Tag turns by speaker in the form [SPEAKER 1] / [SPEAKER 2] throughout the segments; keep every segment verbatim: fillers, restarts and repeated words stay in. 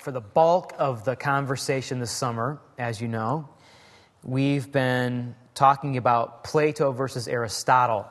[SPEAKER 1] for the bulk of the conversation this summer, as you know, we've been talking about Plato versus Aristotle.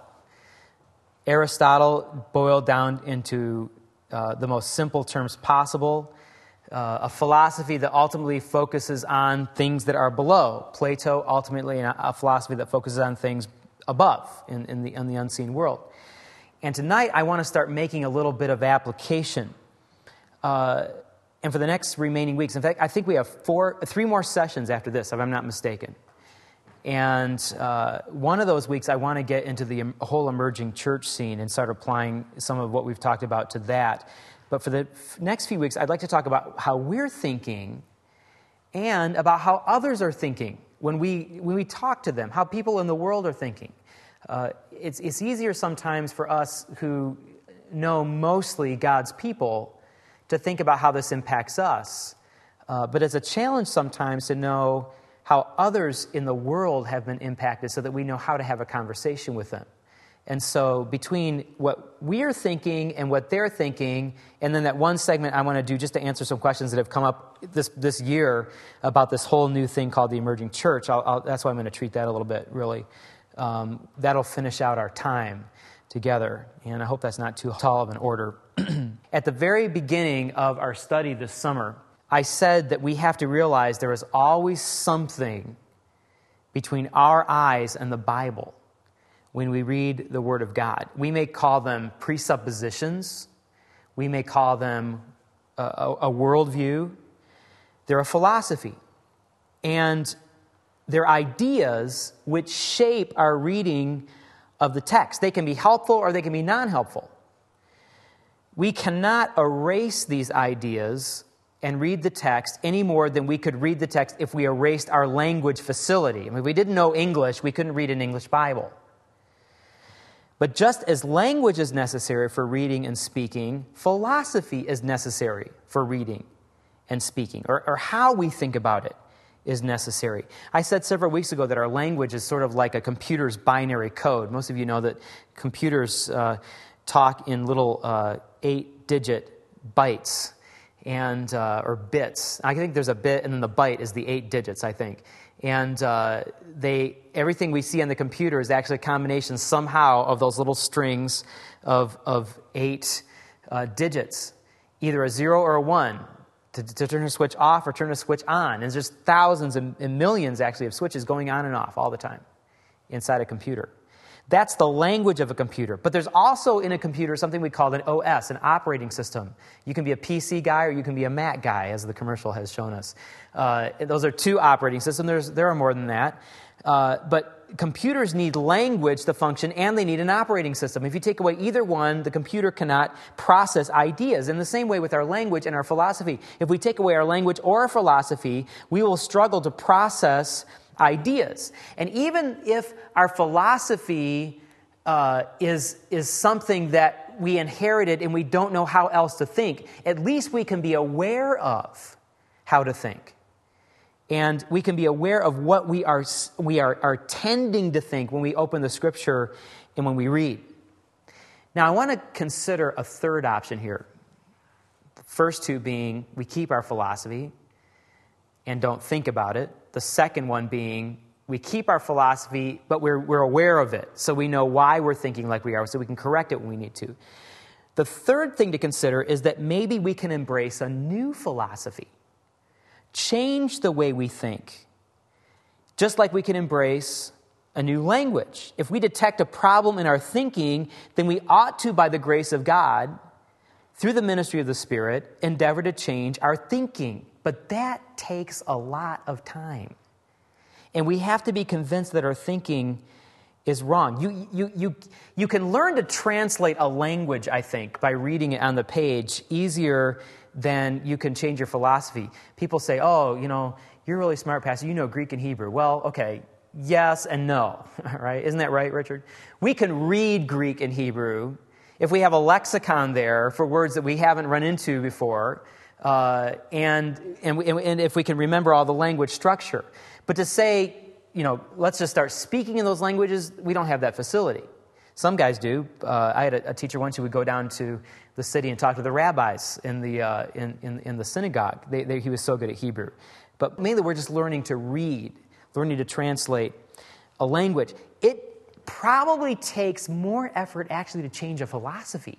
[SPEAKER 1] Aristotle boiled down into uh, the most simple terms possible, uh, a philosophy that ultimately focuses on things that are below. Plato, ultimately, a, a philosophy that focuses on things above in, in, the, in the unseen world. And tonight, I want to start making a little bit of application. Uh, and for the next remaining weeks, in fact, I think we have four, three more sessions after this, if I'm not mistaken. And uh, one of those weeks, I want to get into the whole emerging church scene and start applying some of what we've talked about to that. But for the next few weeks, I'd like to talk about how we're thinking and about how others are thinking when we when we talk to them, how people in the world are thinking. Uh, it's, it's easier sometimes for us who know mostly God's people to think about how this impacts us. Uh, but it's a challenge sometimes to know how others in the world have been impacted so that we know how to have a conversation with them. And so between what we're thinking and what they're thinking, and then that one segment I want to do just to answer some questions that have come up this this year about this whole new thing called the emerging church, I'll, I'll, that's why I'm going to treat that a little bit, really. Um, that'll finish out our time together, and I hope that's not too tall of an order. At the very beginning of our study this summer, I said that we have to realize there is always something between our eyes and the Bible when we read the Word of God. We may call them presuppositions. We may call them a, a, a worldview. They're a philosophy. And they're ideas which shape our reading of the text. They can be helpful or they can be non-helpful. We cannot erase these ideas and read the text any more than we could read the text if we erased our language facility. I mean, if we didn't know English, we couldn't read an English Bible. But just as language is necessary for reading and speaking, philosophy is necessary for reading and speaking, or, or how we think about it is necessary. I said several weeks ago that our language is sort of like a computer's binary code. Most of you know that computers uh, talk in little uh, eight-digit bytes and uh, or bits. I think there's a bit, and then the byte is the eight digits, I think. And uh, they everything we see on the computer is actually a combination somehow of those little strings of of eight uh, digits, either a zero or a one, to, to turn a switch off or turn a switch on. And there's just thousands and, and millions, actually, of switches going on and off all the time inside a computer. That's the language of a computer. But there's also in a computer something we call an O S, an operating system. You can be a P C guy or you can be a Mac guy, as the commercial has shown us. Uh, those are two operating systems. There's, there are more than that. Uh, but computers need language to function, and they need an operating system. If you take away either one, the computer cannot process ideas. In the same way with our language and our philosophy. If we take away our language or our philosophy, we will struggle to process ideas. And even if our philosophy uh, is, is something that we inherited and we don't know how else to think, at least we can be aware of how to think. And we can be aware of what we are we are, are tending to think when we open the Scripture and when we read. Now, I want to consider a third option here. The first two being we keep our philosophy and don't think about it. The second one being we keep our philosophy, but we're, we're aware of it, so we know why we're thinking like we are, so we can correct it when we need to. The third thing to consider is that maybe we can embrace a new philosophy. Change the way we think, just like we can embrace a new language. If we detect a problem in our thinking, then we ought to, by the grace of God, through the ministry of the Spirit, endeavor to change our thinking. But that takes a lot of time. And we have to be convinced that our thinking is wrong. You, you, you, you can learn to translate a language, I think, by reading it on the page easier than you can change your philosophy. People say, oh, you know, you're really smart, Pastor. You know Greek and Hebrew. Well, okay, yes and no, right? Isn't that right, Richard? We can read Greek and Hebrew if we have a lexicon there for words that we haven't run into before, uh, and, and, we, and if we can remember all the language structure. But to say, you know, let's just start speaking in those languages, we don't have that facility. Some guys do. Uh, I had a, a teacher once who would go down to the city and talk to the rabbis in the uh, in, in in the synagogue. They, they, he was so good at Hebrew. But mainly we're just learning to read, learning to translate a language. It probably takes more effort actually to change a philosophy,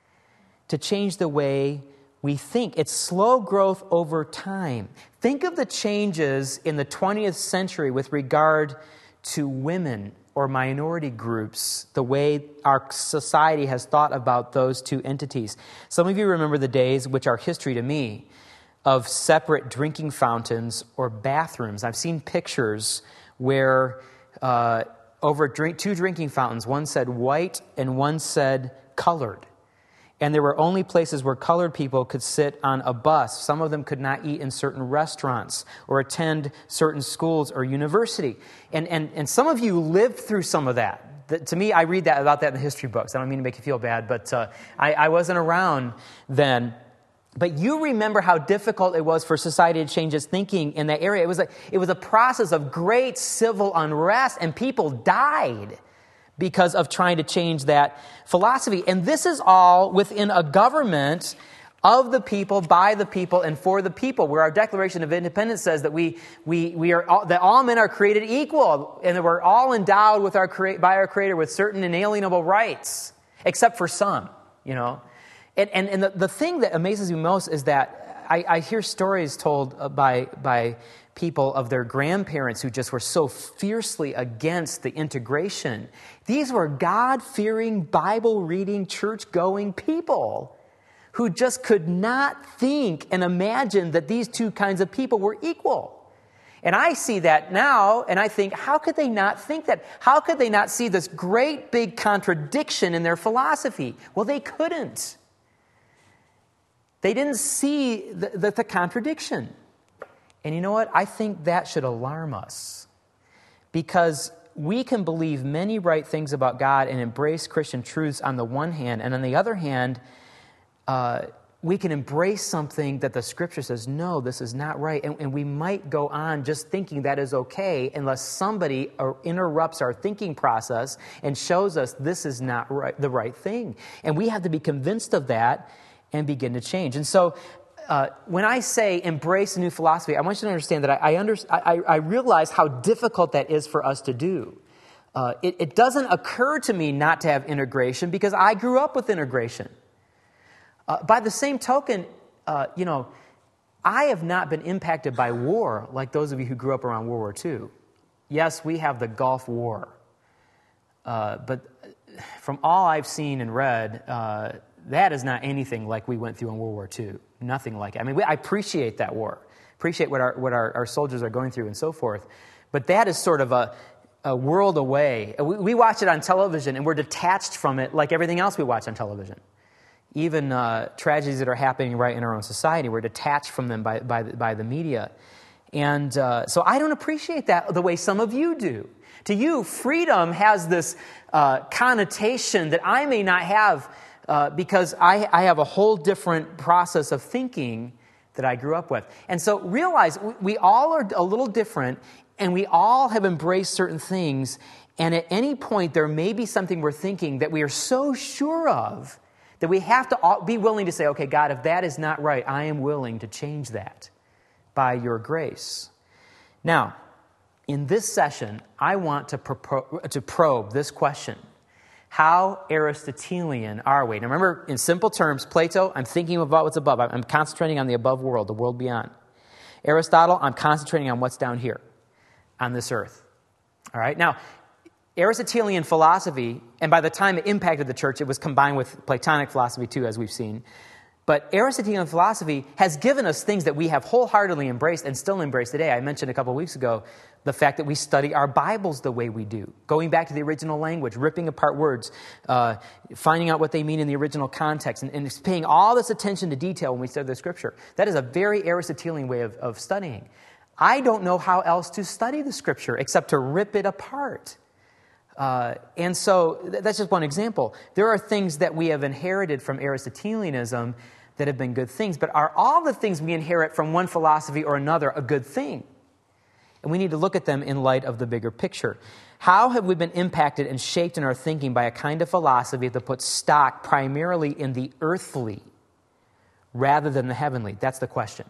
[SPEAKER 1] to change the way we think. It's slow growth over time. Think of the changes in the twentieth century with regard to women or minority groups, the way our society has thought about those two entities. Some of you remember the days, which are history to me, of separate drinking fountains or bathrooms. I've seen pictures where uh, over drink, two drinking fountains, one said white and one said colored. And there were only places where colored people could sit on a bus. Some of them could not eat in certain restaurants or attend certain schools or university. And and, and some of you lived through some of that. The, to me, I read that about that in the history books. I don't mean to make you feel bad, but uh, I, I wasn't around then. But you remember how difficult it was for society to change its thinking in that area. It was like it was a process of great civil unrest, and people died because of trying to change that philosophy. And this is all within a government of the people, by the people, and for the people, where our Declaration of Independence says that we we we are all, that all men are created equal, and that we're all endowed with our by our Creator with certain inalienable rights, except for some, you know. And and, and the, the thing that amazes me most is that I, I hear stories told by by people of their grandparents who just were so fiercely against the integration. These were God-fearing, Bible-reading, church-going people who just could not think and imagine that these two kinds of people were equal. And I see that now, and I think, how could they not think that? How could they not see this great big contradiction in their philosophy? Well, they couldn't. They didn't see the, the, the contradiction. And you know what? I think that should alarm us, because we can believe many right things about God and embrace Christian truths on the one hand, and on the other hand, uh, we can embrace something that the Scripture says, no, this is not right. And, and we might go on just thinking that is okay unless somebody interrupts our thinking process and shows us this is not right, the right thing. And we have to be convinced of that and begin to change. And so uh, when I say embrace a new philosophy, I want you to understand that I, I, under, I, I realize how difficult that is for us to do. Uh, it, it doesn't occur to me not to have integration because I grew up with integration. Uh, by the same token, uh, you know, I have not been impacted by war like those of you who grew up around World War Two. Yes, we have the Gulf War. Uh, but from all I've seen and read, uh, that is not anything like we went through in World War Two. Nothing like it. I mean, we, I appreciate that war. Appreciate what our what our, our soldiers are going through and so forth. But that is sort of a, a world away. We, we watch it on television and we're detached from it like everything else we watch on television. Even uh, tragedies that are happening right in our own society, we're detached from them by, by, the, by the media. And uh, so I don't appreciate that the way some of you do. To you, freedom has this uh, connotation that I may not have uh, because I, I have a whole different process of thinking that I grew up with. And so realize we, we all are a little different, and we all have embraced certain things, and at any point there may be something we're thinking that we are so sure of that we have to be willing to say, okay, God, if that is not right, I am willing to change that by your grace. Now, in this session, I want to, propo- to probe this question. How Aristotelian are we? Now remember, in simple terms, Plato, I'm thinking about what's above. I'm concentrating on the above world, the world beyond. Aristotle, I'm concentrating on what's down here, on this earth. All right? Now, Aristotelian philosophy, and by the time it impacted the church, it was combined with Platonic philosophy too, as we've seen. But Aristotelian philosophy has given us things that we have wholeheartedly embraced and still embrace today. I mentioned a couple of weeks ago the fact that we study our Bibles the way we do, going back to the original language, ripping apart words, uh, finding out what they mean in the original context, and, and paying all this attention to detail when we study the Scripture. That is a very Aristotelian way of, of studying. I don't know how else to study the Scripture except to rip it apart. Uh, and so th- that's just one example. There are things that we have inherited from Aristotelianism that have been good things, but are all the things we inherit from one philosophy or another a good thing? And we need to look at them in light of the bigger picture. How have we been impacted and shaped in our thinking by a kind of philosophy that puts stock primarily in the earthly rather than the heavenly? That's the question.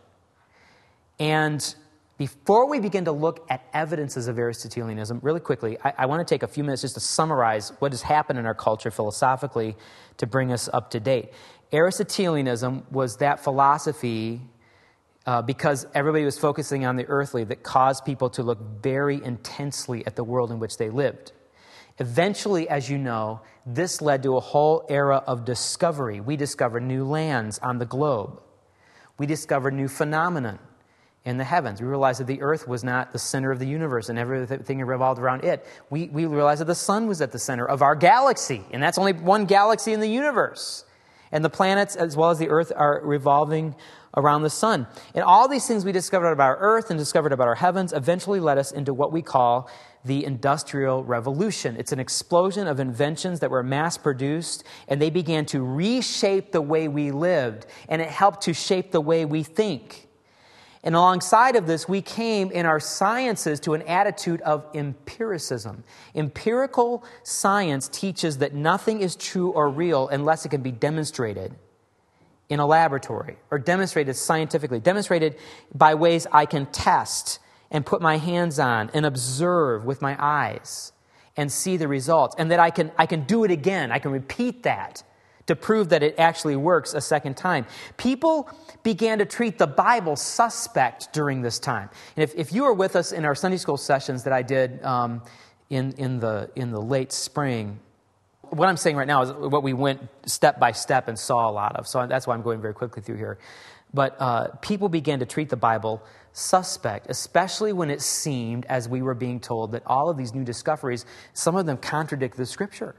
[SPEAKER 1] And before we begin to look at evidences of Aristotelianism, really quickly, I, I want to take a few minutes just to summarize what has happened in our culture philosophically to bring us up to date. Aristotelianism was that philosophy uh, because everybody was focusing on the earthly that caused people to look very intensely at the world in which they lived. Eventually, as you know, this led to a whole era of discovery. We discovered new lands on the globe. We discovered new phenomena in the heavens. We realized that the earth was not the center of the universe and everything revolved around it. We, we realized that the sun was at the center of our galaxy, and that's only one galaxy in the universe. And the planets, as well as the earth, are revolving around the sun. And all these things we discovered about our earth and discovered about our heavens eventually led us into what we call the Industrial Revolution. It's an explosion of inventions that were mass-produced, and they began to reshape the way we lived, and it helped to shape the way we think. And alongside of this, we came in our sciences to an attitude of empiricism. Empirical science teaches that nothing is true or real unless it can be demonstrated in a laboratory or demonstrated scientifically, demonstrated by ways I can test and put my hands on and observe with my eyes and see the results, and that I can, I can do it again. I can repeat that to prove that it actually works a second time. People began to treat the Bible suspect during this time. And if, if you were with us in our Sunday school sessions that I did um, in, in, the, in the late spring, what I'm saying right now is what we went step by step and saw a lot of. So that's why I'm going very quickly through here. But uh, people began to treat the Bible suspect, especially when it seemed, as we were being told, that all of these new discoveries, some of them contradict the Scripture.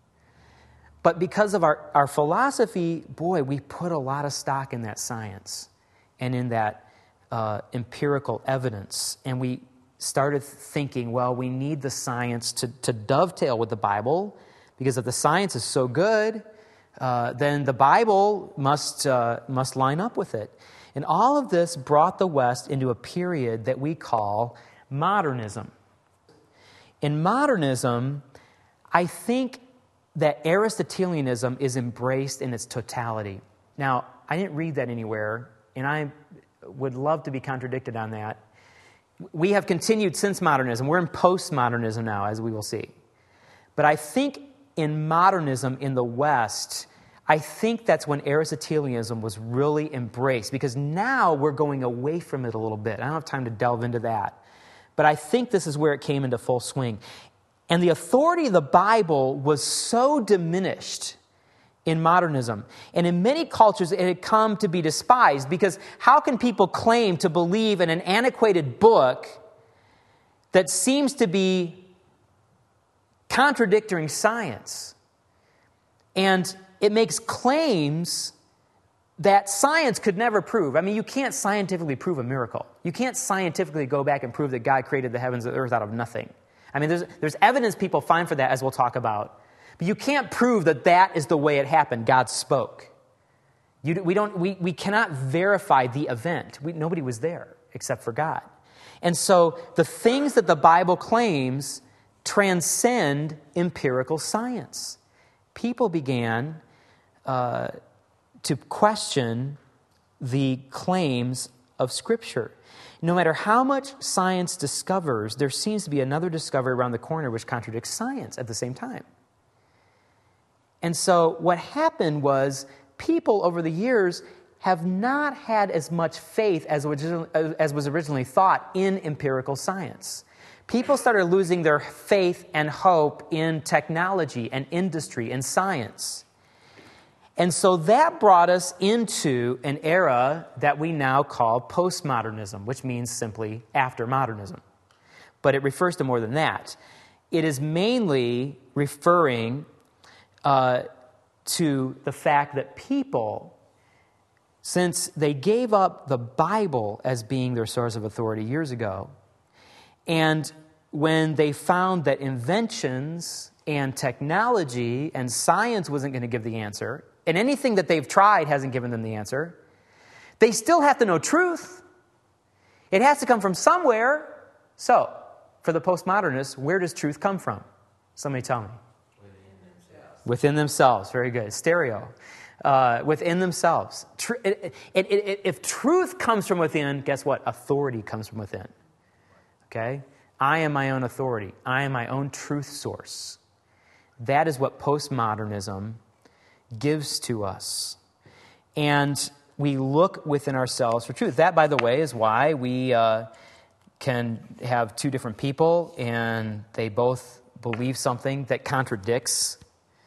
[SPEAKER 1] But because of our, our philosophy, boy, we put a lot of stock in that science and in that uh, empirical evidence. And we started thinking, well, we need the science to, to dovetail with the Bible, because if the science is so good, uh, then the Bible must, uh, must line up with it. And all of this brought the West into a period that we call modernism. In modernism, I think that Aristotelianism is embraced in its totality. Now, I didn't read that anywhere, and I would love to be contradicted on that. We have continued since modernism. We're in postmodernism now, as we will see. But I think in modernism in the West, I think that's when Aristotelianism was really embraced, because now we're going away from it a little bit. I don't have time to delve into that. But I think this is where it came into full swing. And the authority of the Bible was so diminished in modernism. And in many cultures, it had come to be despised, because how can people claim to believe in an antiquated book that seems to be contradicting science? And it makes claims that science could never prove. I mean, you can't scientifically prove a miracle. You can't scientifically go back and prove that God created the heavens and the earth out of nothing. I mean, there's, there's evidence people find for that, as we'll talk about. But you can't prove that that is the way it happened. God spoke. You, we, don't, we, we cannot verify the event. We, nobody was there except for God. And so the things that the Bible claims transcend empirical science. People began uh, to question the claims of Scripture. No matter how much science discovers, there seems to be another discovery around the corner which contradicts science at the same time. And so what happened was people over the years have not had as much faith as was originally thought in empirical science. People started losing their faith and hope in technology and industry and science. And so that brought us into an era that we now call postmodernism, which means simply after modernism. But it refers to more than that. It is mainly referring uh, to the fact that people, since they gave up the Bible as being their source of authority years ago, and when they found that inventions and technology and science wasn't going to give the answer, and anything that they've tried hasn't given them the answer, they still have to know truth. It has to come from somewhere. So, for the postmodernists, where does truth come from? Somebody tell me.
[SPEAKER 2] Within themselves.
[SPEAKER 1] Within themselves. Very good. Stereo. Uh, within themselves. Tr- it, it, it, if truth comes from within, guess what? Authority comes from within. Okay? I am my own authority. I am my own truth source. That is what postmodernism gives to us. And we look within ourselves for truth. That, by the way, is why we uh, can have two different people and they both believe something that contradicts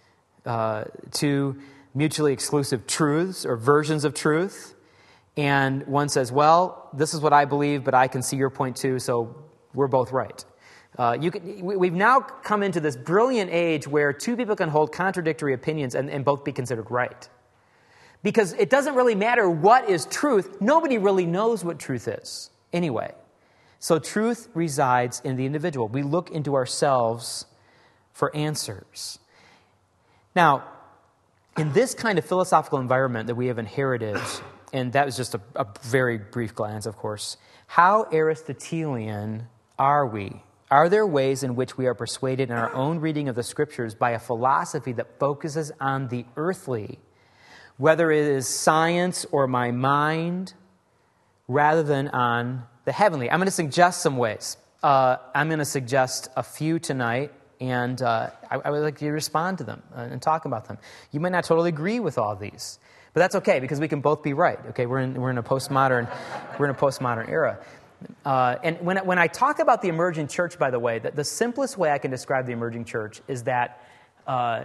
[SPEAKER 1] uh, two mutually exclusive truths or versions of truth. And one says, well, this is what I believe, but I can see your point too, so we're both right. Uh, you can, we've now come into this brilliant age where two people can hold contradictory opinions and, and both be considered right. Because it doesn't really matter what is truth. Nobody really knows what truth is anyway. So truth resides in the individual. We look into ourselves for answers. Now, in this kind of philosophical environment that we have inherited, and that was just a, a very brief glance, of course, how Aristotelian are we? Are there ways in which we are persuaded in our own reading of the Scriptures by a philosophy that focuses on the earthly, whether it is science or my mind, rather than on the heavenly? I'm going to suggest some ways. Uh, I'm going to suggest a few tonight, and uh, I, I would like you to respond to them uh, and talk about them. You might not totally agree with all these, but that's okay because we can both be right. Okay, we're in we're in a postmodern we're in a postmodern era. Uh, and when when I talk about the emerging church, by the way, the, the simplest way I can describe the emerging church is that uh,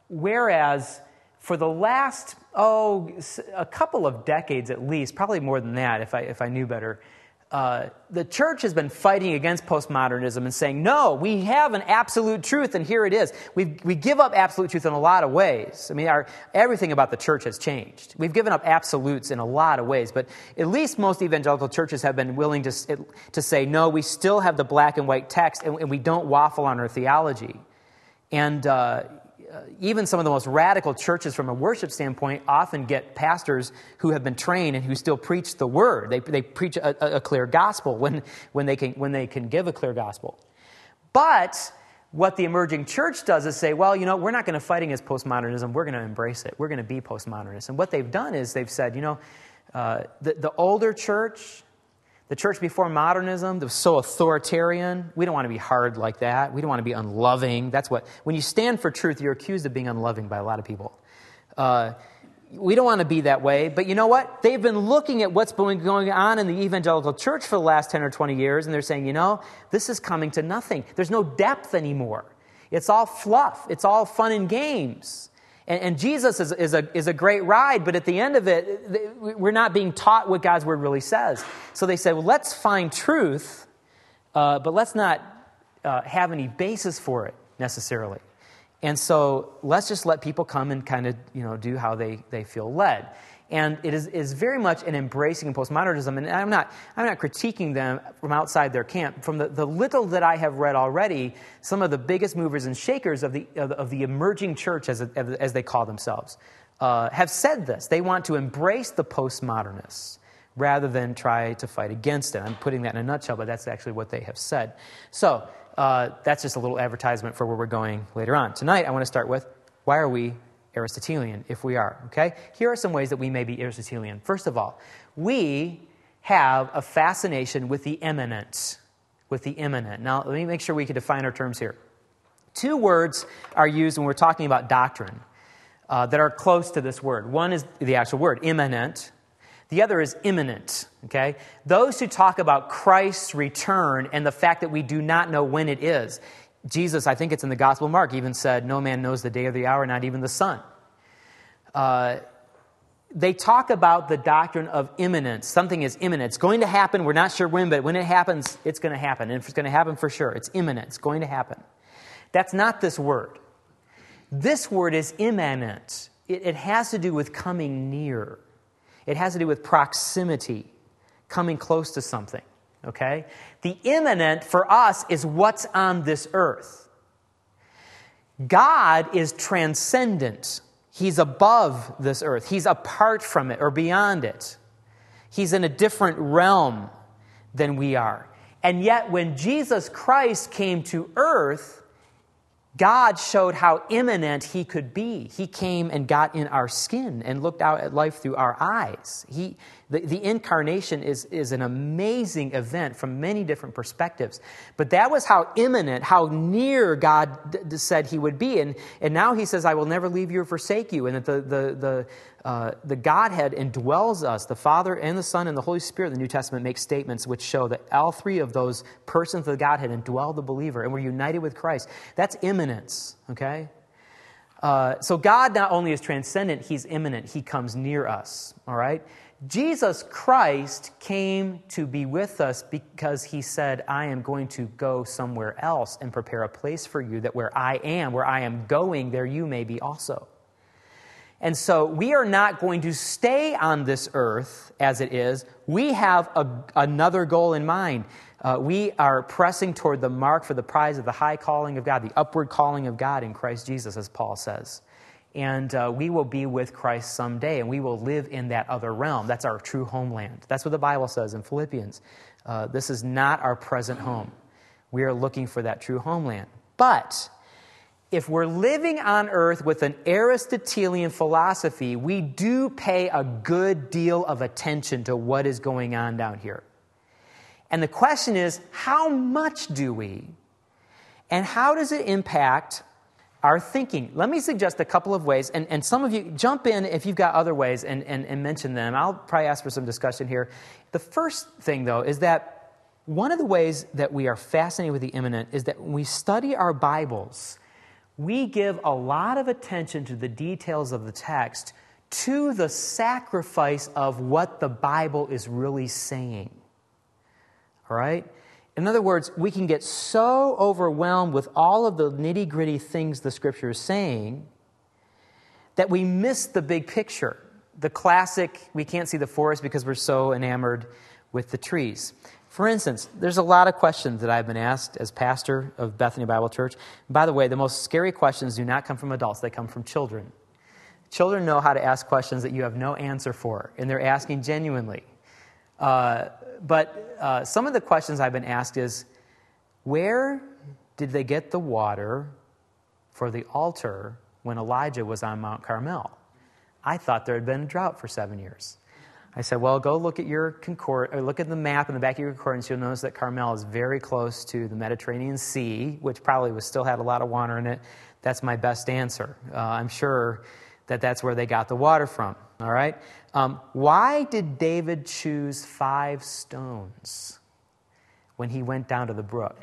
[SPEAKER 1] whereas for the last, oh, a couple of decades at least, probably more than that if I if I knew better, uh, the church has been fighting against postmodernism and saying, no, we have an absolute truth, and here it is. We we give up absolute truth in a lot of ways. I mean, our, everything about the church has changed. We've given up absolutes in a lot of ways, but at least most evangelical churches have been willing to, to say, no, we still have the black and white text, and, and we don't waffle on our theology. And uh, Uh, even some of the most radical churches from a worship standpoint often get pastors who have been trained and who still preach the word. They they preach a, a clear gospel when, when they can when they can give a clear gospel. But what the emerging church does is say, well, you know, we're not going to fight against postmodernism. We're going to embrace it. We're going to be postmodernists. And what they've done is they've said, you know, uh, the, the older church, the church before modernism, that was so authoritarian. We don't want to be hard like that. We don't want to be unloving. That's what, when you stand for truth, you're accused of being unloving by a lot of people. Uh, we don't want to be that way. But you know what? They've been looking at what's been going on in the evangelical church for the last ten or twenty years, and they're saying, you know, this is coming to nothing. There's no depth anymore. It's all fluff. It's all fun and games. And, and Jesus is, is, a, is a great ride, but at the end of it, we're not being taught what God's Word really says. So they said, well, let's find truth, uh, but let's not uh, have any basis for it necessarily. And so let's just let people come and kind of, you know, do how they, they feel led. And it is, is very much an embracing of postmodernism. And I'm not I'm not critiquing them from outside their camp. From the, the little that I have read already, some of the biggest movers and shakers of the of, of the emerging church, as a, as they call themselves, uh, have said this. They want to embrace the postmodernists rather than try to fight against it. I'm putting that in a nutshell, but that's actually what they have said. So uh, that's just a little advertisement for where we're going later on. Tonight, I want to start with, why are we Aristotelian, if we are, okay? Here are some ways that we may be Aristotelian. First of all, we have a fascination with the immanent, with the immanent. Now, let me make sure we can define our terms here. Two words are used when we're talking about doctrine uh, that are close to this word. One is the actual word, immanent. The other is imminent, okay? Those who talk about Christ's return and the fact that we do not know when it is. Jesus, I think it's in the Gospel of Mark, even said, no man knows the day or the hour, not even the Son. Uh, they talk about the doctrine of imminence. Something is imminent. It's going to happen. We're not sure when, but when it happens, it's going to happen. And if it's going to happen for sure, it's imminent. It's going to happen. That's not this word. This word is immanent. It, it has to do with coming near. It has to do with proximity, coming close to something. Okay? The immanent for us is what's on this earth. God is transcendent. He's above this earth. He's apart from it or beyond it. He's in a different realm than we are. And yet when Jesus Christ came to earth, God showed how imminent he could be. He came and got in our skin and looked out at life through our eyes. He, the, the incarnation is, is an amazing event from many different perspectives. But that was how imminent, how near God d- d- said he would be. And, and now he says, I will never leave you or forsake you. And that the, the, the, uh, the Godhead indwells us, the Father and the Son and the Holy Spirit. The New Testament makes statements which show that all three of those persons of the Godhead indwell the believer, and we're united with Christ. That's imminence, okay? Uh, so God not only is transcendent, he's imminent. He comes near us, all right? Jesus Christ came to be with us because he said, I am going to go somewhere else and prepare a place for you, that where I am, where I am going, there you may be also. And so we are not going to stay on this earth as it is. We have a, another goal in mind. Uh, we are pressing toward the mark for the prize of the high calling of God, the upward calling of God in Christ Jesus, as Paul says. And uh, we will be with Christ someday, and we will live in that other realm. That's our true homeland. That's what the Bible says in Philippians. Uh, this is not our present home. We are looking for that true homeland. But if we're living on earth with an Aristotelian philosophy, we do pay a good deal of attention to what is going on down here. And the question is, how much do we? And how does it impact our thinking? Let me suggest a couple of ways, and, and some of you jump in if you've got other ways and, and, and mention them. I'll probably ask for some discussion here. The first thing, though, is that one of the ways that we are fascinated with the imminent is that when we study our Bibles, we give a lot of attention to the details of the text, to the sacrifice of what the Bible is really saying. All right? In other words, we can get so overwhelmed with all of the nitty-gritty things the Scripture is saying that we miss the big picture. The classic, we can't see the forest because we're so enamored with the trees. For instance, there's a lot of questions that I've been asked as pastor of Bethany Bible Church. By the way, the most scary questions do not come from adults. They come from children. Children know how to ask questions that you have no answer for, and they're asking genuinely. Uh, but uh, some of the questions I've been asked is, where did they get the water for the altar when Elijah was on Mount Carmel? I thought there had been a drought for seven years. I said, well, go look at your concord, or look at the map in the back of your concordance. You'll notice that Carmel is very close to the Mediterranean Sea, which probably was still had a lot of water in it. That's my best answer. Uh, I'm sure that that's where they got the water from. All right. Um, why did David choose five stones when he went down to the brook?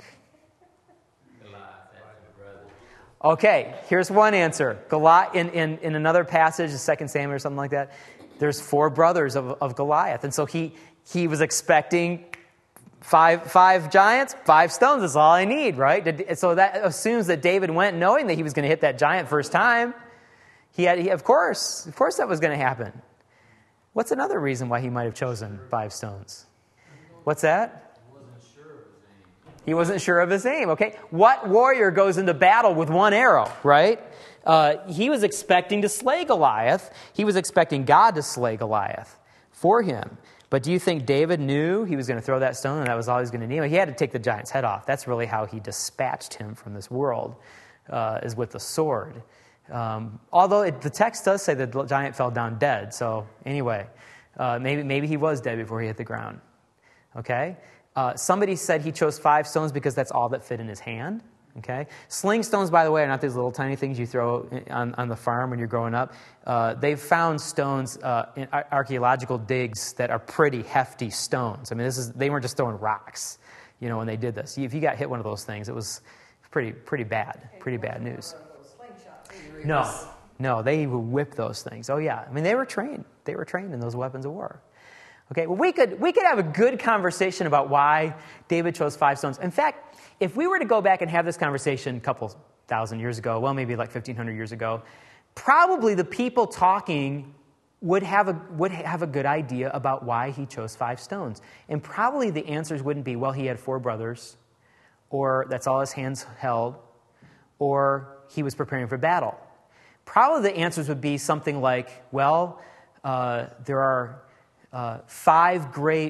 [SPEAKER 1] Okay, here's one answer. Goliath, in, in, in another passage, Second Samuel or something like that, there's four brothers of, of Goliath. And so he he was expecting five five giants, five stones is all I need, right? Did, so that assumes that David went knowing that he was going to hit that giant first time. He had, he, of course, of course that was going to happen. What's another reason why he might have chosen five stones? What's that?
[SPEAKER 2] He wasn't sure of his aim.
[SPEAKER 1] He wasn't sure of his aim, okay? What warrior goes into battle with one arrow, right? Uh, he was expecting to slay Goliath. He was expecting God to slay Goliath for him. But do you think David knew he was going to throw that stone and that was all he was going to need? He had to take the giant's head off. That's really how he dispatched him from this world, uh, is with the sword. Um, although it, the text does say that the giant fell down dead. So anyway, uh, maybe maybe he was dead before he hit the ground. Okay? Uh, somebody said he chose five stones because that's all that fit in his hand. Okay, sling stones, by the way, are not these little tiny things you throw on, on the farm when you're growing up. Uh, they've found stones uh, in ar- archaeological digs that are pretty hefty stones. I mean, this is they weren't just throwing rocks, you know, when they did this. If you got hit one of those things, it was pretty pretty bad, pretty bad news. No, no, they would whip those things. Oh yeah, I mean, they were trained. They were trained in those weapons of war. Okay, well, we could we could have a good conversation about why David chose five stones. In fact, if we were to go back and have this conversation a couple thousand years ago, well, maybe like fifteen hundred years ago, probably the people talking would have a would have a good idea about why he chose five stones. And probably the answers wouldn't be, well, he had four brothers, or that's all his hands held, or he was preparing for battle. Probably the answers would be something like, well, uh, there are uh, five great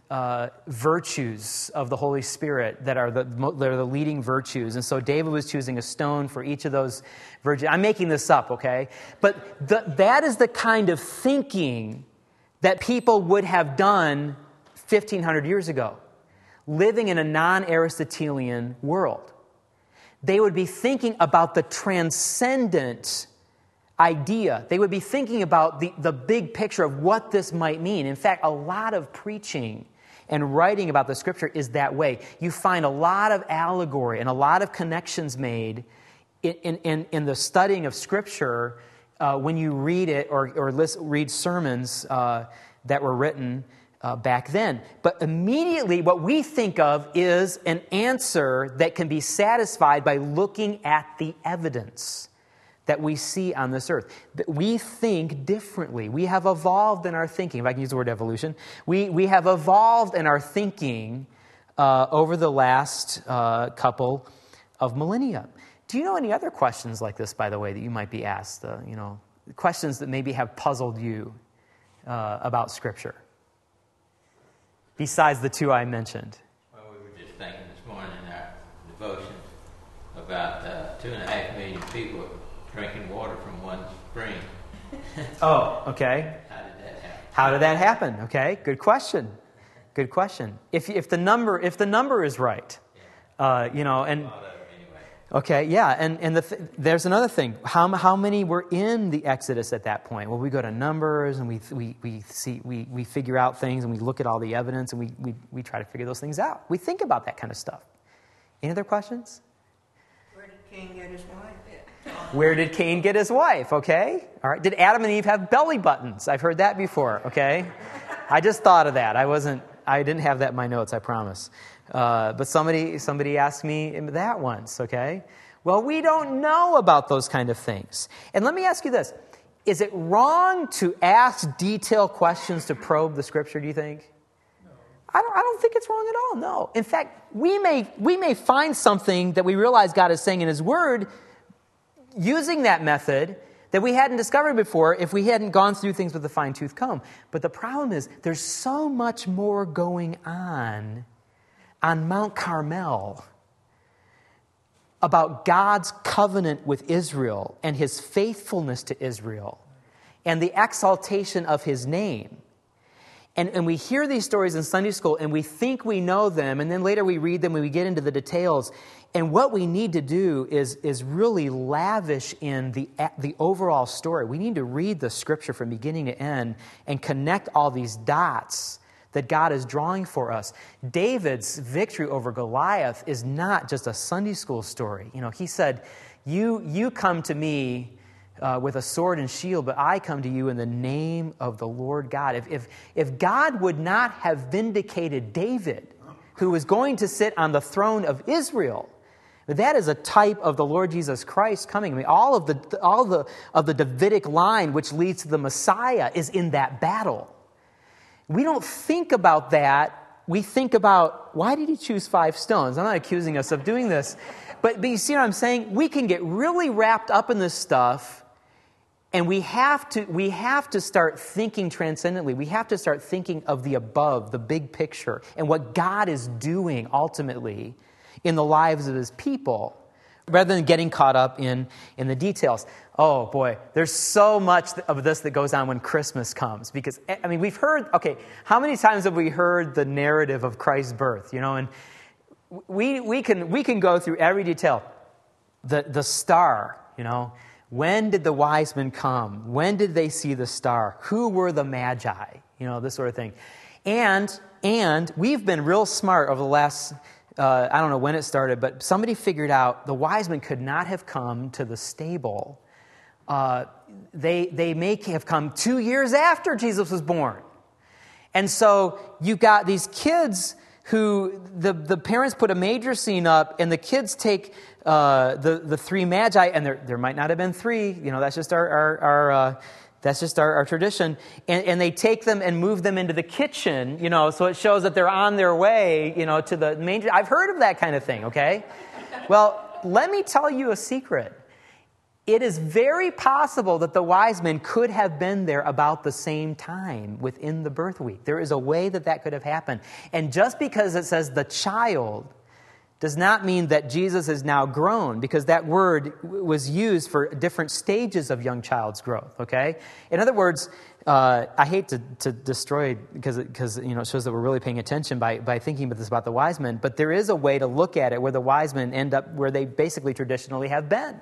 [SPEAKER 1] uh, virtues of the Holy Spirit that are the, that are the leading virtues. And so David was choosing a stone for each of those virtues. I'm making this up, okay? But the, that is the kind of thinking that people would have done fifteen hundred years ago, living in a non-Aristotelian world. They would be thinking about the transcendent idea. They would be thinking about the, the big picture of what this might mean. In fact, a lot of preaching and writing about the Scripture is that way. You find a lot of allegory and a lot of connections made in, in, in the studying of Scripture uh, when you read it or, or listen, read sermons uh, that were written Uh, back then. But immediately what we think of is an answer that can be satisfied by looking at the evidence that we see on this earth. We think differently. We have evolved in our thinking. If I can use the word evolution. We, we have evolved in our thinking uh, over the last uh, couple of millennia. Do you know any other questions like this, by the way, that you might be asked? Uh, you know, questions that maybe have puzzled you uh, about Scripture? Besides the two I mentioned.
[SPEAKER 2] Well, we were just thinking this morning in our devotions about uh, two and a half million people drinking water from one spring.
[SPEAKER 1] Oh, okay.
[SPEAKER 2] How did that happen?
[SPEAKER 1] How did that happen? Okay, good question. Good question. If if the number if the number is right, uh, you know, and okay, yeah, and and the th- there's another thing. How how many were in the Exodus at that point? Well, we go to Numbers and we we we see we we figure out things and we look at all the evidence and we we we try to figure those things out. We think about that kind of stuff. Any other questions?
[SPEAKER 3] Where did Cain get his wife?
[SPEAKER 1] Where did Cain get his wife? Okay, all right. Did Adam and Eve have belly buttons? I've heard that before. Okay, I just thought of that. I wasn't. I didn't have that in my notes. I promise. Uh, but somebody somebody asked me that once, okay? Well, we don't know about those kind of things. And let me ask you this. Is it wrong to ask detailed questions to probe the Scripture, do you think? No. I don't, I don't think it's wrong at all, no. In fact, we may, we may find something that we realize God is saying in His Word using that method that we hadn't discovered before if we hadn't gone through things with a fine-tooth comb. But the problem is there's so much more going on on Mount Carmel about God's covenant with Israel and His faithfulness to Israel and the exaltation of His name. And, and we hear these stories in Sunday school and we think we know them, and then later we read them and we get into the details. And what we need to do is, is really lavish in the, the overall story. We need to read the Scripture from beginning to end and connect all these dots that God is drawing for us. David's victory over Goliath is not just a Sunday school story. You know, he said, you, you come to me uh, with a sword and shield, but I come to you in the name of the Lord God. If, if, if God would not have vindicated David, who was going to sit on the throne of Israel, that is a type of the Lord Jesus Christ coming. I mean, all of the, all the, of the Davidic line which leads to the Messiah is in that battle. We don't think about that. We think about, why did He choose five stones? I'm not accusing us of doing this. But, but you see what I'm saying? We can get really wrapped up in this stuff, and we have to we have to start thinking transcendently. We have to start thinking of the above, the big picture, and what God is doing ultimately in the lives of His people, rather than getting caught up in, in the details. Oh, boy, there's so much of this that goes on when Christmas comes. Because, I mean, we've heard, okay, how many times have we heard the narrative of Christ's birth? You know, and we we can we can go through every detail. The, the star, you know, when did the wise men come? When did they see the star? Who were the magi? You know, this sort of thing. And, and we've been real smart over the last... Uh, I don't know when it started, but somebody figured out the wise men could not have come to the stable. Uh, they they may have come two years after Jesus was born. And so you've got these kids who, the, the parents put a major scene up, and the kids take uh, the, the three magi, and there there might not have been three, you know, that's just our, our, our uh, That's just our, our tradition. And, and they take them and move them into the kitchen, you know, so it shows that they're on their way, you know, to the manger. I've heard of that kind of thing, okay? Well, let me tell you a secret. it is very possible that the wise men could have been there about the same time within the birth week. There is a way that that could have happened. And just because it says the child does not mean that Jesus is now grown, because that word was used for different stages of young child's growth, okay? In other words, uh, I hate to, to destroy, because because you know it shows that we're really paying attention by, by thinking about this about the wise men, but there is a way to look at it where the wise men end up where they basically traditionally have been.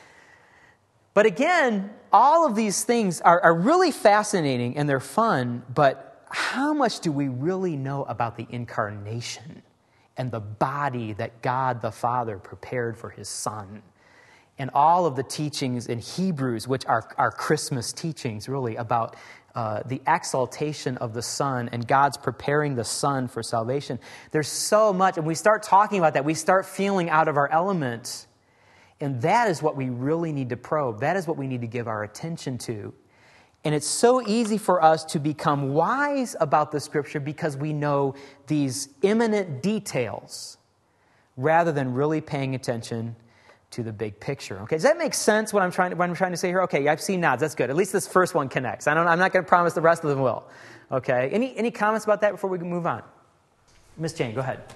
[SPEAKER 1] But again, all of these things are, are really fascinating and they're fun, but how much do we really know about the incarnation and the body that God the Father prepared for his Son? And all of the teachings in Hebrews, which are, are Christmas teachings, really, about uh, the exaltation of the Son and God's preparing the Son for salvation. There's so much, and we start talking about that, we start feeling out of our element. And that is what we really need to probe. That is what we need to give our attention to. And it's so easy for us to become wise about the Scripture because we know these imminent details rather than really paying attention to the big picture. Okay, does that make sense what I'm trying to, what I'm trying to say here? Okay, I've seen nods. That's good. At least this first one connects. I don't, I'm not going to promise the rest of them will. Okay, any any comments about that before we can move on? Miss Jane, go ahead.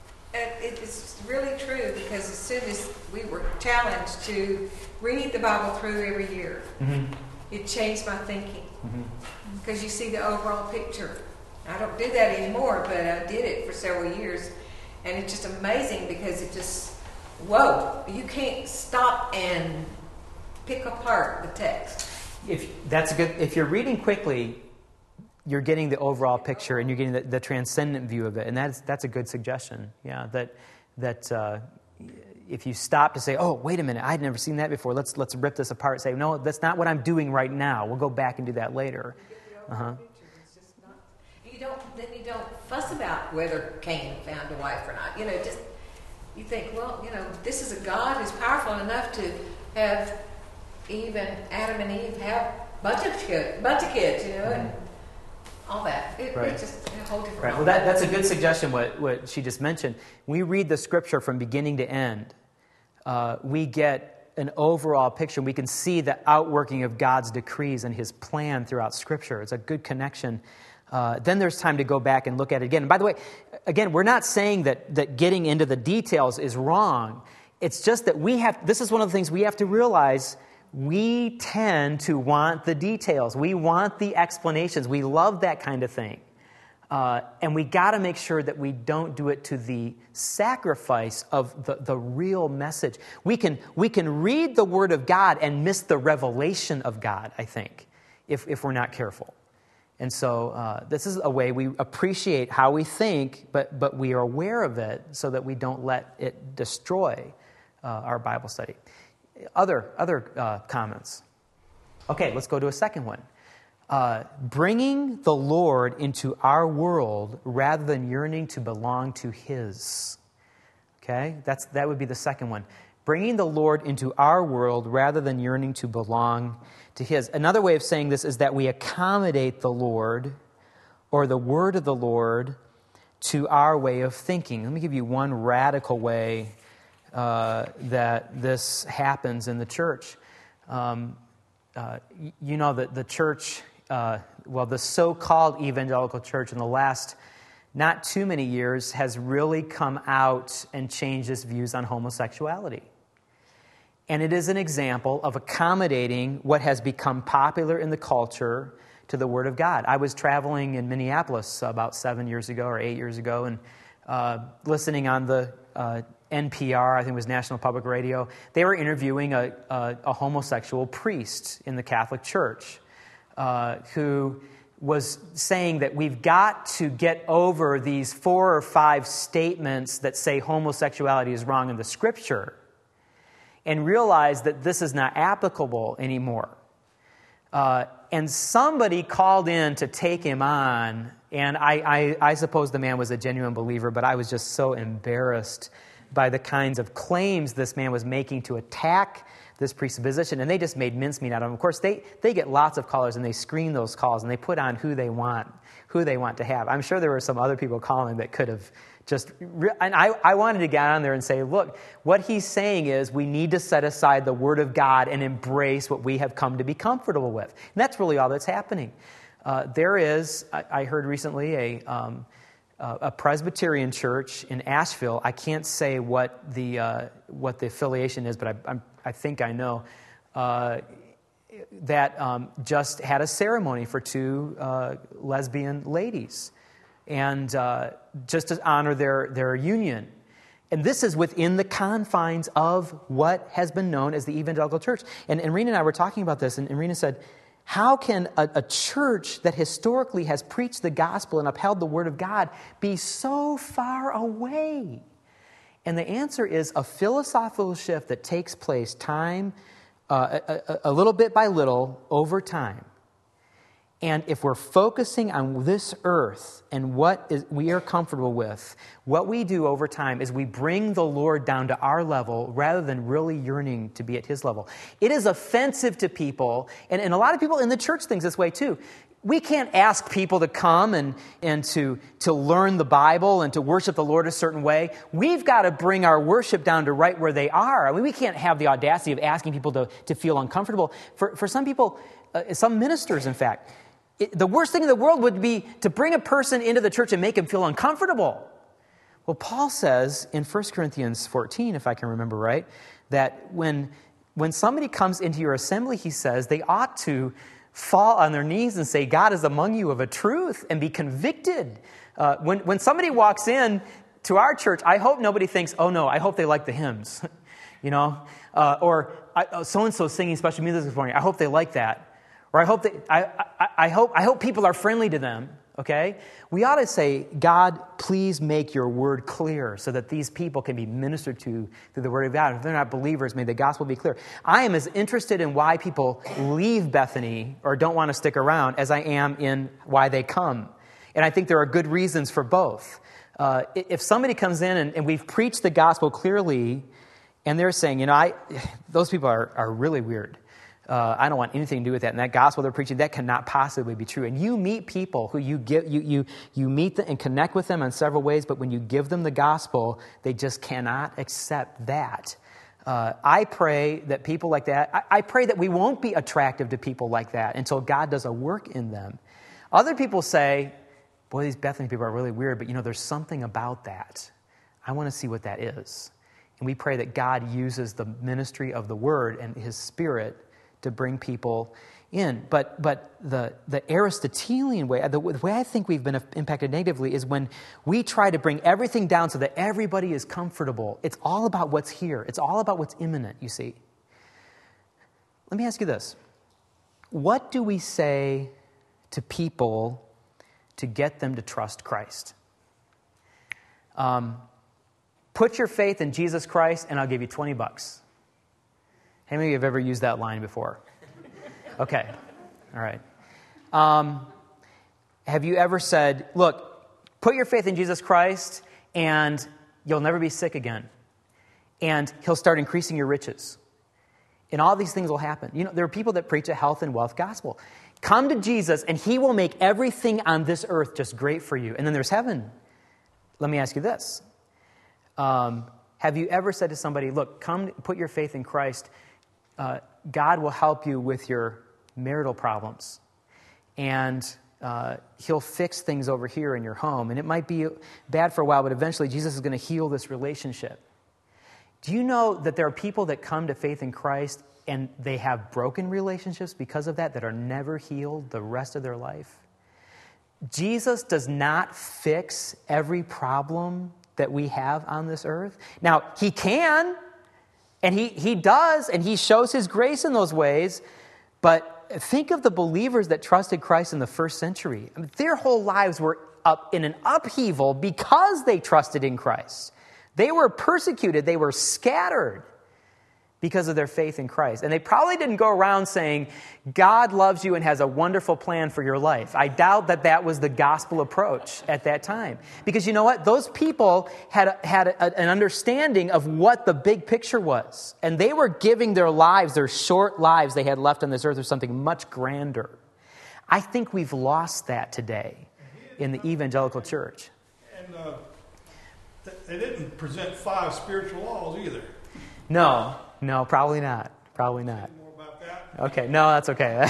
[SPEAKER 3] It's really true, because as soon as we were challenged to read the Bible through every year, mm-hmm. it changed my thinking. Because mm-hmm. you see the overall picture. I don't do that anymore, but I did it for several years. And it's just amazing because it just, whoa, you can't stop and pick apart the text.
[SPEAKER 1] If that's a good, if you're reading quickly, you're getting the overall picture and you're getting the, the transcendent view of it. And that's that's a good suggestion. Yeah, that that uh, if you stop to say, oh, wait a minute, I'd never seen that before. Let's let's rip this apart. Say, no, that's not what I'm doing right now. We'll go back and do that later. Uh-huh.
[SPEAKER 3] It's just not, you don't, then you don't fuss about whether Cain found a wife or not. You know, just, you think, well, you know, this is a God who's powerful enough to have Eve and Adam and Eve have a bunch of kids, bunch of kids, you know, mm-hmm. and all that. It,
[SPEAKER 1] right.
[SPEAKER 3] It's just a whole different
[SPEAKER 1] Right. Well, that, that's a good suggestion, what, what she just mentioned. We read the Scripture from beginning to end. Uh, we get an overall picture. We can see the outworking of God's decrees and his plan throughout Scripture. It's a good connection. Uh, then there's time to go back and look at it again. And by the way, again, we're not saying that, that getting into the details is wrong. It's just that we have, this is one of the things we have to realize. We tend to want the details. We want the explanations. We love that kind of thing. Uh, and we got to make sure that we don't do it to the sacrifice of the, the real message. We can, we can read the Word of God and miss the revelation of God, I think, if, if we're not careful. And so uh, this is a way we appreciate how we think, but, but we are aware of it so that we don't let it destroy uh, our Bible study. Other other uh, comments? Okay, let's go to a second one. Uh, bringing the Lord into our world rather than yearning to belong to his. Okay, that's that would be the second one. Bringing the Lord into our world rather than yearning to belong to his. Another way of saying this is that we accommodate the Lord or the word of the Lord to our way of thinking. Let me give you one radical way Uh, that this happens in the church. Um, uh, you know that the church, uh, well, the so-called evangelical church in the last not too many years has really come out and changed its views on homosexuality. And it is an example of accommodating what has become popular in the culture to the Word of God. I was traveling in Minneapolis about seven years ago or eight years ago and uh, listening on the uh, N P R, I think it was National Public Radio. They were interviewing a, a, a homosexual priest in the Catholic Church uh, who was saying that we've got to get over these four or five statements that say homosexuality is wrong in the Scripture and realize that this is not applicable anymore. Uh, and somebody called in to take him on, and I, I, I suppose the man was a genuine believer, but I was just so embarrassed by the kinds of claims this man was making to attack this priestly position, and they just made mincemeat out of them. Of course, they, they get lots of callers, and they screen those calls, and they put on who they want, who they want to have. I'm sure there were some other people calling that could have just... And I, I wanted to get on there and say, look, what he's saying is we need to set aside the Word of God and embrace what we have come to be comfortable with. And that's really all that's happening. Uh, there is, I, I heard recently, a... Um, Uh, a Presbyterian church in Asheville. I can't say what the uh, what the affiliation is, but I, I'm, I think I know, uh, that um, just had a ceremony for two uh, lesbian ladies, and uh, just to honor their, their union. And this is within the confines of what has been known as the evangelical church. And, and Rena and I were talking about this, and, and Rena said, how can a, a church that historically has preached the gospel and upheld the word of God be so far away? And the answer is a philosophical shift that takes place time, uh, a, a, a little bit by little, over time. And if we're focusing on this earth and what is, we are comfortable with, what we do over time is we bring the Lord down to our level rather than really yearning to be at his level. It is offensive to people, and, and a lot of people in the church think this way too. We can't ask people to come and, and to, to learn the Bible and to worship the Lord a certain way. We've got to bring our worship down to right where they are. I mean, we can't have the audacity of asking people to, to feel uncomfortable. For, for some people, uh, some ministers, in fact, It, the worst thing in the world would be to bring a person into the church and make him feel uncomfortable. Well, Paul says in First Corinthians fourteen, if I can remember right, that when, when somebody comes into your assembly, he says, they ought to fall on their knees and say, God is among you of a truth, and be convicted. Uh, when, when somebody walks in to our church, I hope nobody thinks, oh no, I hope they like the hymns. you know, uh, Or I, so-and-so singing special music this morning, I hope they like that. Or I hope that I, I, I hope I hope people are friendly to them. Okay, we ought to say, God, please make your word clear, so that these people can be ministered to through the word of God. If they're not believers, may the gospel be clear. I am as interested in why people leave Bethany or don't want to stick around as I am in why they come, and I think there are good reasons for both. Uh, if somebody comes in and, and we've preached the gospel clearly, and they're saying, you know, I those people are are really weird. Uh, I don't want anything to do with that. And that gospel they're preaching, that cannot possibly be true. And you meet people who you give, you you you meet them and connect with them in several ways, but when you give them the gospel, they just cannot accept that. Uh, I pray that people like that, I, I pray that we won't be attractive to people like that until God does a work in them. Other people say, boy, these Bethany people are really weird, but you know, there's something about that. I want to see what that is. And we pray that God uses the ministry of the word and his spirit to bring people in. But but the, the Aristotelian way, the, the way I think we've been impacted negatively is when we try to bring everything down so that everybody is comfortable. It's all about what's here. It's all about what's imminent, you see. Let me ask you this. What do we say to people to get them to trust Christ? Um, put your faith in Jesus Christ and I'll give you twenty bucks. How many of you have ever used that line before? Okay. All right. Um, have you ever said, look, put your faith in Jesus Christ and you'll never be sick again. And he'll start increasing your riches. And all these things will happen. You know, there are people that preach a health and wealth gospel. Come to Jesus and he will make everything on this earth just great for you. And then there's heaven. Let me ask you this. Um, have you ever said to somebody, look, come put your faith in Christ. Uh, God will help you with your marital problems, and uh, he'll fix things over here in your home. And it might be bad for a while, but eventually Jesus is going to heal this relationship. Do you know that there are people that come to faith in Christ and they have broken relationships because of that, that are never healed the rest of their life? Jesus does not fix every problem that we have on this earth. Now, he can. And he, he does, and he shows his grace in those ways. But think of the believers that trusted Christ in the first century. I mean, their whole lives were up in an upheaval because they trusted in Christ. They were persecuted. They were scattered. because of their faith in Christ. And they probably didn't go around saying, God loves you and has a wonderful plan for your life. I doubt that that was the gospel approach at that time. Because you know what? Those people had, had a, an understanding of what the big picture was. And they were giving their lives, their short lives they had left on this earth, for something much grander. I think we've lost that today in the evangelical church.
[SPEAKER 4] And uh, they didn't present five spiritual laws either.
[SPEAKER 1] No. No, probably not. Probably not.
[SPEAKER 4] More about that?
[SPEAKER 1] Okay, no, that's okay.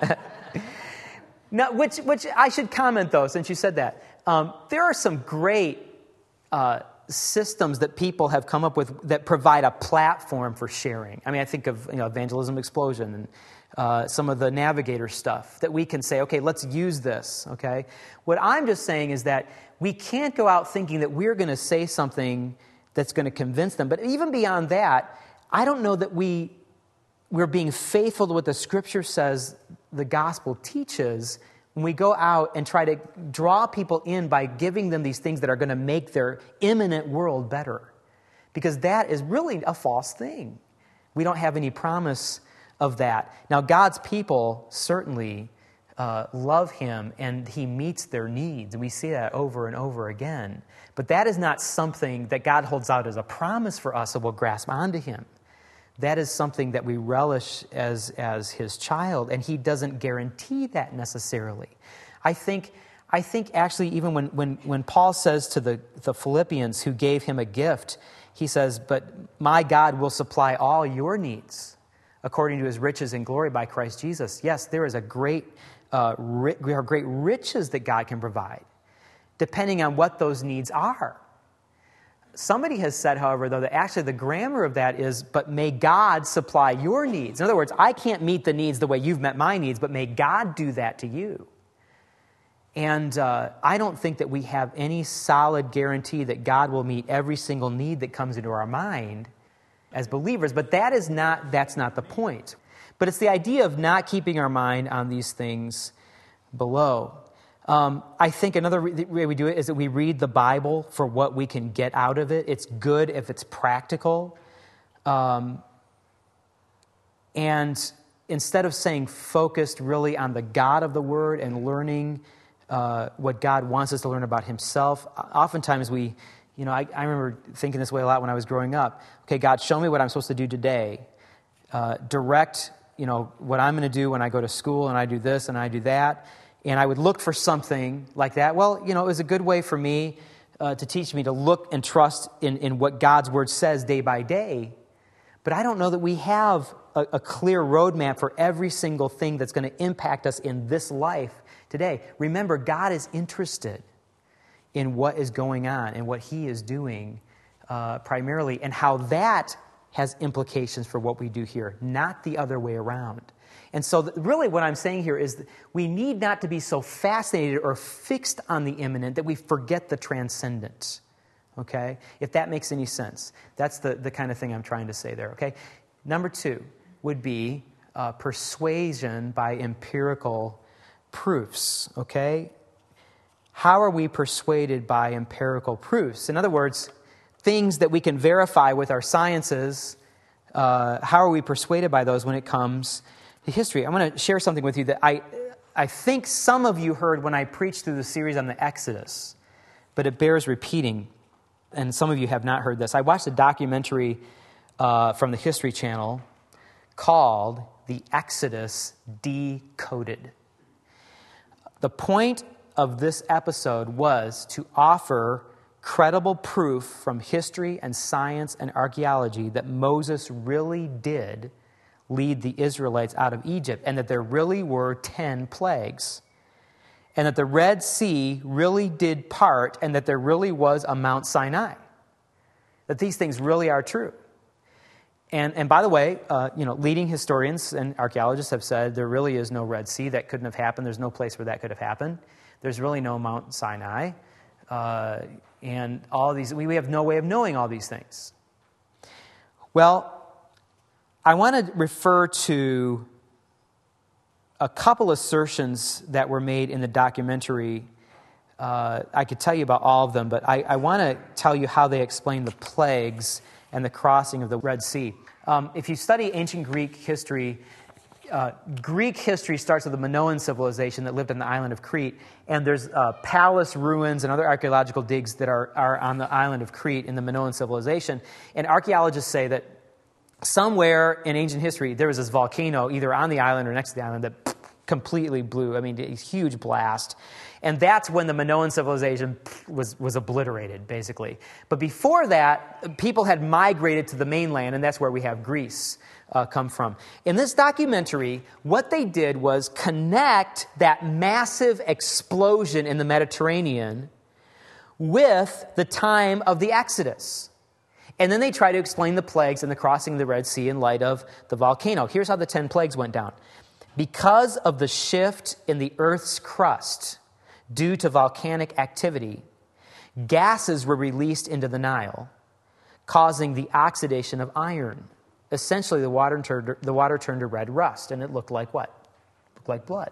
[SPEAKER 1] No, which which I should comment though, since you said that. Um, there are some great uh, systems that people have come up with that provide a platform for sharing. I mean, I think of you know Evangelism Explosion and uh, some of the Navigator stuff that we can say, okay, let's use this. Okay, what I'm just saying is that we can't go out thinking that we're going to say something that's going to convince them. But even beyond that, I don't know that we, we're being faithful to what the Scripture says the gospel teaches when we go out and try to draw people in by giving them these things that are going to make their imminent world better. Because that is really a false thing. We don't have any promise of that. Now, God's people certainly uh, love Him, and He meets their needs. And we see that over and over again. But that is not something that God holds out as a promise for us that we'll grasp onto Him. That is something that we relish as, as His child, and He doesn't guarantee that necessarily. I think, I think actually even when, when, when Paul says to the, the Philippians who gave him a gift, he says, but my God will supply all your needs according to His riches and glory by Christ Jesus. Yes, there is a great, uh, ri- there are great riches that God can provide, depending on what those needs are. Somebody has said, however, though, that actually the grammar of that is, but may God supply your needs. In other words, I can't meet the needs the way you've met my needs, but may God do that to you. And uh, I don't think that we have any solid guarantee that God will meet every single need that comes into our mind as believers, but that is not, that's not the point. But it's the idea of not keeping our mind on these things below. Um, I think another re- way we do it is that we read the Bible for what we can get out of it. It's good if it's practical. Um, and instead of saying focused really on the God of the Word and learning uh, what God wants us to learn about Himself, oftentimes we, you know, I, I remember thinking this way a lot when I was growing up. Okay, God, show me what I'm supposed to do today. Uh, direct, you know, what I'm going to do when I go to school and I do this and I do that. And I would look for something like that. Well, you know, it was a good way for me uh, to teach me to look and trust in, in what God's Word says day by day. But I don't know that we have a, a clear roadmap for every single thing that's going to impact us in this life today. Remember, God is interested in what is going on and what He is doing uh, primarily, and how that has implications for what we do here, not the other way around. And so th- really what I'm saying here is that we need not to be so fascinated or fixed on the imminent that we forget the transcendent, okay? If that makes any sense. That's the, the kind of thing I'm trying to say there, okay? Number two would be uh, persuasion by empirical proofs, okay? How are we persuaded by empirical proofs? In other words, things that we can verify with our sciences, uh, how are we persuaded by those when it comes history? I'm going to share something with you that I I think some of you heard when I preached through the series on the Exodus, but it bears repeating, and some of you have not heard this. I watched a documentary uh, from the History Channel called The Exodus Decoded. The point of this episode was to offer credible proof from history and science and archaeology that Moses really did lead the Israelites out of Egypt, and that there really were ten plagues, and that the Red Sea really did part, and that there really was a Mount Sinai. That these things really are true. And and by the way, uh, you know, leading historians and archaeologists have said there really is no Red Sea. That couldn't have happened. There's no place where that could have happened. There's really no Mount Sinai. Uh, and all these, we, we have no way of knowing all these things. Well, I want to refer to a couple assertions that were made in the documentary. Uh, I could tell you about all of them, but I, I want to tell you how they explain the plagues and the crossing of the Red Sea. Um, if you study ancient Greek history, uh, Greek history starts with the Minoan civilization that lived on the island of Crete, and there's uh, palace ruins and other archaeological digs that are, are on the island of Crete in the Minoan civilization. And archaeologists say that somewhere in ancient history, there was this volcano either on the island or next to the island that completely blew. I mean, a huge blast. And that's when the Minoan civilization was, was obliterated, basically. But before that, people had migrated to the mainland, and that's where we have Greece uh, come from. In this documentary, what they did was connect that massive explosion in the Mediterranean with the time of the Exodus. And then they try to explain the plagues and the crossing of the Red Sea in light of the volcano. Here's how the ten plagues went down. Because of the shift in the earth's crust due to volcanic activity, gases were released into the Nile, causing the oxidation of iron. Essentially, the water turned, the water turned to red rust, and it looked like what? It looked like blood.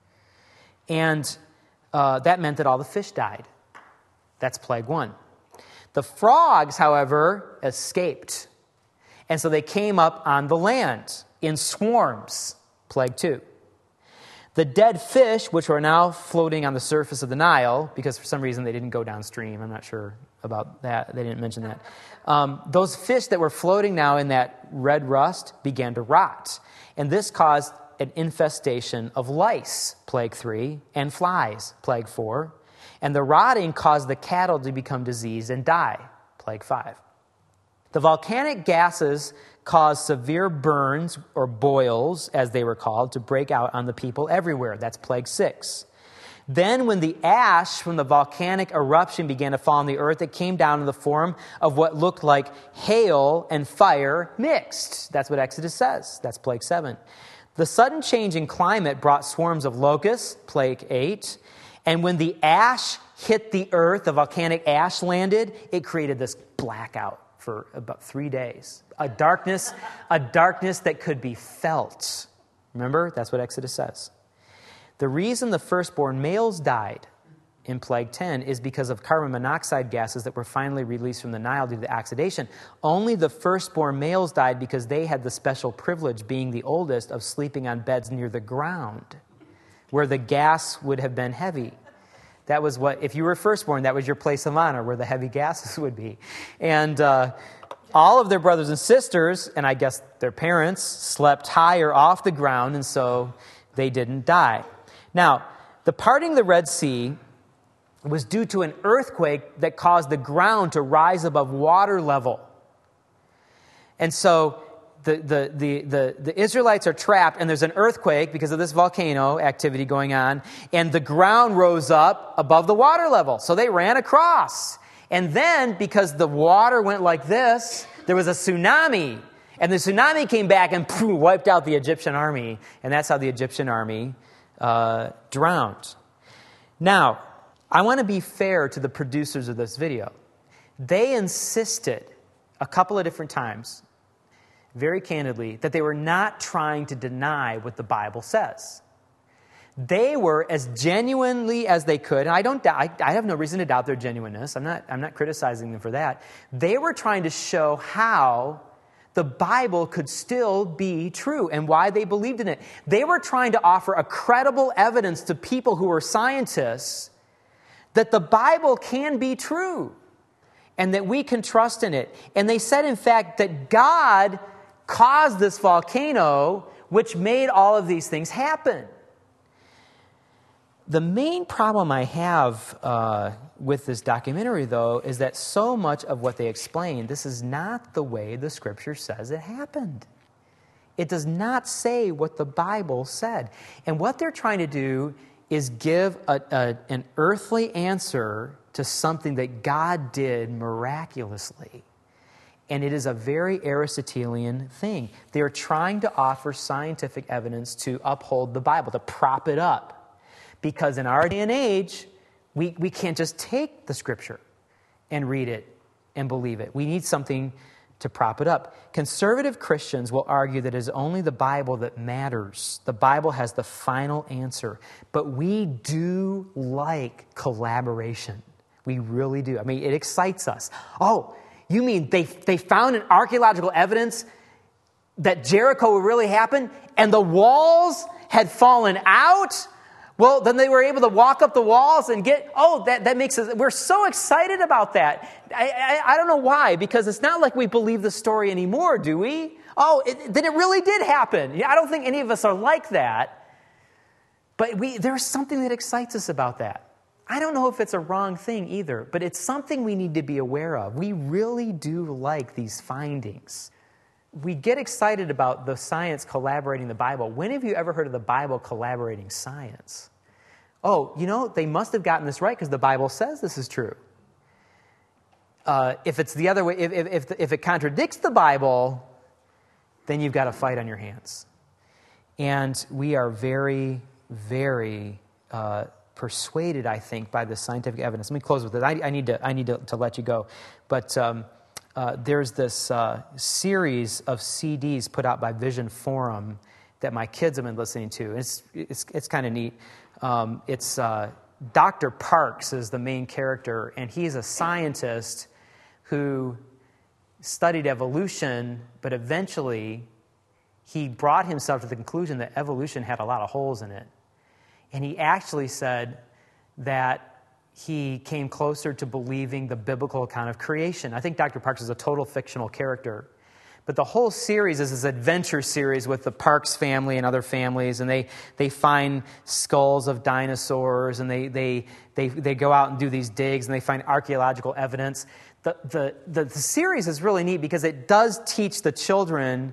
[SPEAKER 1] And uh, that meant that all the fish died. That's plague one. The frogs, however, escaped. And so they came up on the land in swarms. Plague two. The dead fish, which were now floating on the surface of the Nile, because for some reason they didn't go downstream. I'm not sure about that. They didn't mention that. Um, those fish that were floating now in that red rust began to rot. And this caused an infestation of lice, plague three, and flies, plague four. And the rotting caused the cattle to become diseased and die, plague five. The volcanic gases caused severe burns, or boils, as they were called, to break out on the people everywhere. That's plague six. Then when the ash from the volcanic eruption began to fall on the earth, it came down in the form of what looked like hail and fire mixed. That's what Exodus says. That's plague seven. The sudden change in climate brought swarms of locusts, plague eight. And when the ash hit the earth, the volcanic ash landed, it created this blackout for about three days. A darkness, a darkness that could be felt. Remember, that's what Exodus says. The reason the firstborn males died in plague ten is because of carbon monoxide gases that were finally released from the Nile due to the oxidation. Only the firstborn males died because they had the special privilege, being the oldest, of sleeping on beds near the ground, where the gas would have been heavy. That was what, if you were firstborn, that was your place of honor, where the heavy gases would be. And uh, all of their brothers and sisters, and I guess their parents, slept higher off the ground, and so they didn't die. Now, the parting of the Red Sea was due to an earthquake that caused the ground to rise above water level. And so the, the, the, the, the Israelites are trapped, and there's an earthquake because of this volcano activity going on, and the ground rose up above the water level. So they ran across. And then, because the water went like this, there was a tsunami. And the tsunami came back and poof, wiped out the Egyptian army. And that's how the Egyptian army uh, drowned. Now, I want to be fair to the producers of this video. They insisted a couple of different times, very candidly, that they were not trying to deny what the Bible says. They were as genuinely as they could, and I don't I, I have no reason to doubt their genuineness. I'm not I'm not criticizing them for that. They were trying to show how the Bible could still be true and why they believed in it. They were trying to offer a credible evidence to people who were scientists that the Bible can be true and that we can trust in it. And they said, in fact, that God caused this volcano, which made all of these things happen. The main problem I have uh, with this documentary, though, is that so much of what they explain, this is not the way the Scripture says it happened. It does not say what the Bible said. And what they're trying to do is give a, a, an earthly answer to something that God did miraculously. And it is a very Aristotelian thing. They are trying to offer scientific evidence to uphold the Bible, to prop it up. Because in our day and age, we, we can't just take the Scripture and read it and believe it. We need something to prop it up. Conservative Christians will argue that it is only the Bible that matters. The Bible has the final answer. But we do like collaboration. We really do. I mean, it excites us. Oh, you mean they, they found an archaeological evidence that Jericho really happened and the walls had fallen out? Well, then they were able to walk up the walls and get, oh, that, that makes us, we're so excited about that. I, I, I don't know why, because it's not like we believe the story anymore, do we? Oh, it, then it really did happen. Yeah, I don't think any of us are like that. But we, there's something that excites us about that. I don't know if it's a wrong thing either, but it's something we need to be aware of. We really do like these findings. We get excited about the science collaborating the Bible. When have you ever heard of the Bible collaborating science? Oh, you know, they must have gotten this right because the Bible says this is true. Uh, if it's the other way, if, if, if, if it contradicts the Bible, then you've got a fight on your hands. And we are very, very uh, persuaded, I think, by the scientific evidence. Let me close with it. I, I need to, I need to, to let you go. But um, Uh, there's this uh, series of C Ds put out by Vision Forum that my kids have been listening to. It's it's it's kind of neat. Um, it's uh, Doctor Parks is the main character, and he's a scientist who studied evolution, but eventually he brought himself to the conclusion that evolution had a lot of holes in it. And he actually said that he came closer to believing the biblical account of creation. I think Doctor Parks is a total fictional character. But the whole series is this adventure series with the Parks family and other families, and they, they find skulls of dinosaurs, and they, they, they, they go out and do these digs, and they find archaeological evidence. The, the, the, the series is really neat because it does teach the children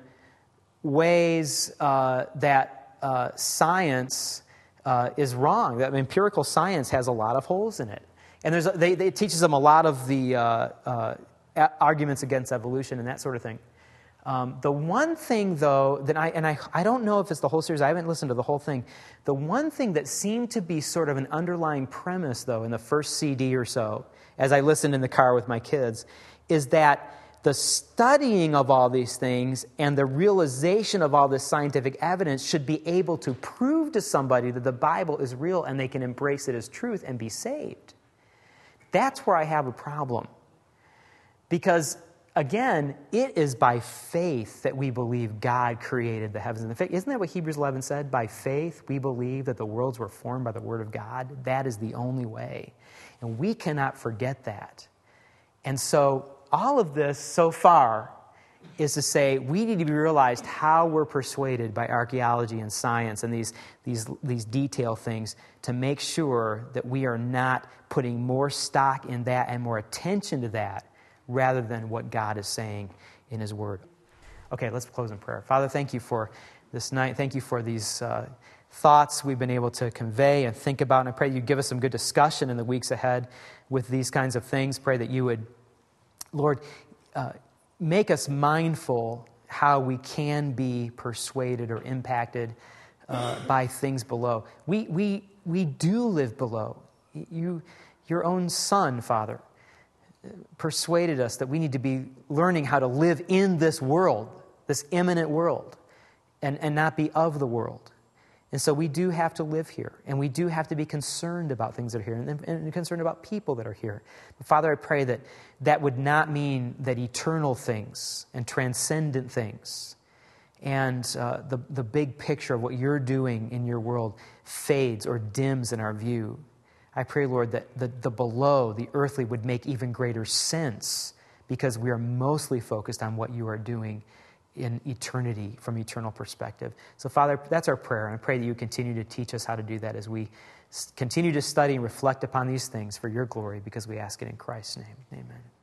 [SPEAKER 1] ways uh, that uh, science Uh, is wrong. That empirical science has a lot of holes in it. And there's, they, they, it teaches them a lot of the uh, uh, arguments against evolution and that sort of thing. Um, the one thing, though, that I, and I, I don't know if it's the whole series, I haven't listened to the whole thing. The one thing that seemed to be sort of an underlying premise, though, in the first C D or so, as I listened in the car with my kids, is that the studying of all these things and the realization of all this scientific evidence should be able to prove to somebody that the Bible is real and they can embrace it as truth and be saved. That's where I have a problem. Because, again, it is by faith that we believe God created the heavens and the earth. Isn't that what Hebrews eleven said? By faith, we believe that the worlds were formed by the word of God. That is the only way. And we cannot forget that. And so all of this so far is to say we need to be realized how we're persuaded by archaeology and science and these, these, these detail things to make sure that we are not putting more stock in that and more attention to that rather than what God is saying in His Word. Okay, let's close in prayer. Father, thank you for this night. Thank you for these uh, thoughts we've been able to convey and think about. And I pray you give us some good discussion in the weeks ahead with these kinds of things. Pray that you would, Lord, uh, make us mindful how we can be persuaded or impacted uh, by things below. We we we do live below. You, your own Son, Father, persuaded us that we need to be learning how to live in this world, this imminent world, and, and not be of the world. And so we do have to live here, and we do have to be concerned about things that are here, and, and concerned about people that are here. But Father, I pray that that would not mean that eternal things and transcendent things and uh, the, the big picture of what you're doing in your world fades or dims in our view. I pray, Lord, that the, the below, the earthly, would make even greater sense because we are mostly focused on what you are doing in eternity from eternal perspective. So, Father, that's our prayer, and I pray that you continue to teach us how to do that as we continue to study and reflect upon these things for your glory, because we ask it in Christ's name. Amen.